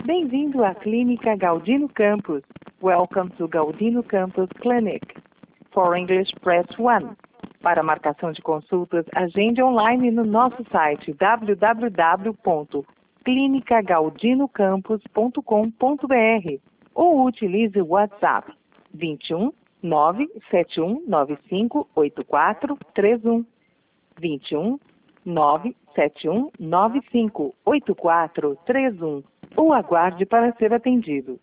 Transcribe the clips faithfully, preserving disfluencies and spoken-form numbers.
Bem-vindo à Clínica Galdino Campus. Welcome to Galdino Campus Clinic. For English, press one. Para marcação de consultas, agende online no nosso site w w w ponto clínica galdino campus ponto com ponto b r ou utilize o WhatsApp vinte e um, nove sete um nove cinco oito quatro três um. vinte e um, nove sete um nove cinco oito quatro três um ou aguarde para ser atendido.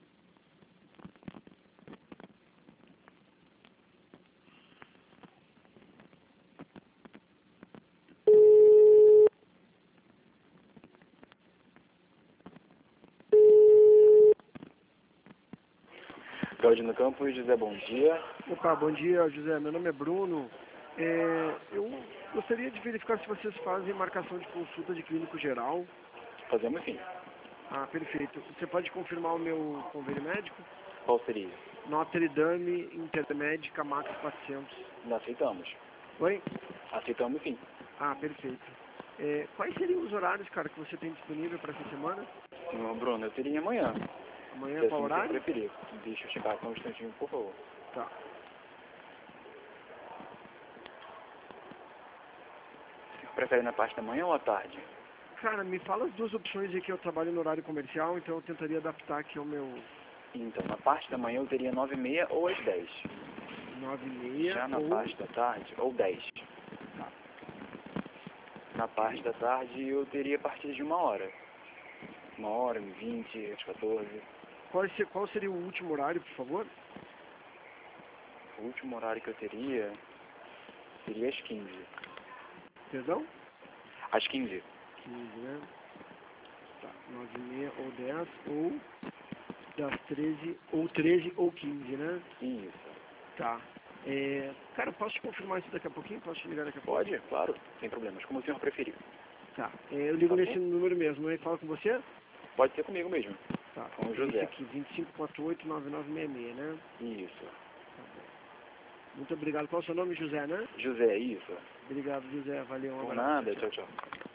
Galdino Campos, José, bom dia. Opa, bom dia, José. Meu nome é Bruno. É, eu gostaria de verificar se vocês fazem marcação de consulta de clínico geral. Fazemos sim. Ah, perfeito. Você pode confirmar o meu convênio médico? Qual seria? Notre Dame Intermédica Max quatrocentos. Nós aceitamos. Oi? Aceitamos sim. Ah, perfeito. É, quais seriam os horários, cara, que você tem disponível para essa semana? Não, Bruno, eu teria amanhã. Amanhã, Se qual assim você horário? preferir. Deixa eu checar aqui um instantinho, por favor. Tá. Você prefere na parte da manhã ou à tarde? Cara, me fala as duas opções aqui. Eu trabalho no horário comercial, então eu tentaria adaptar aqui ao meu Então, na parte da manhã eu teria nove e meia ou às dez. nove e meia. Já na ou... parte da tarde, ou dez. Na parte da tarde eu teria a partir de uma hora. Uma hora, vinte, às quatorze. Qual, se- qual seria o último horário, por favor? O último horário que eu teria seria às quinze. Perdão? Às quinze. quinze, né? Tá, nove e meia ou dez, ou das treze, ou treze ou quinze, né? Isso. Tá. É, cara, posso te confirmar isso daqui a pouquinho? Posso te ligar daqui a pouco? Pode? Claro. Sem problemas. Como o senhor preferir. Tá. É, eu ligo Tá nesse bom? número mesmo, né? E falo com você? Pode ser comigo mesmo. Tá. Com o Esse José. aqui, vinte e cinco, quarenta e oito, noventa e nove, sessenta e seis, né? Isso. Tá bom. Muito obrigado. Qual é o seu nome, José, né? José, isso. Obrigado, José. Valeu, um Por abraço. nada. Tchau, Tchau, tchau.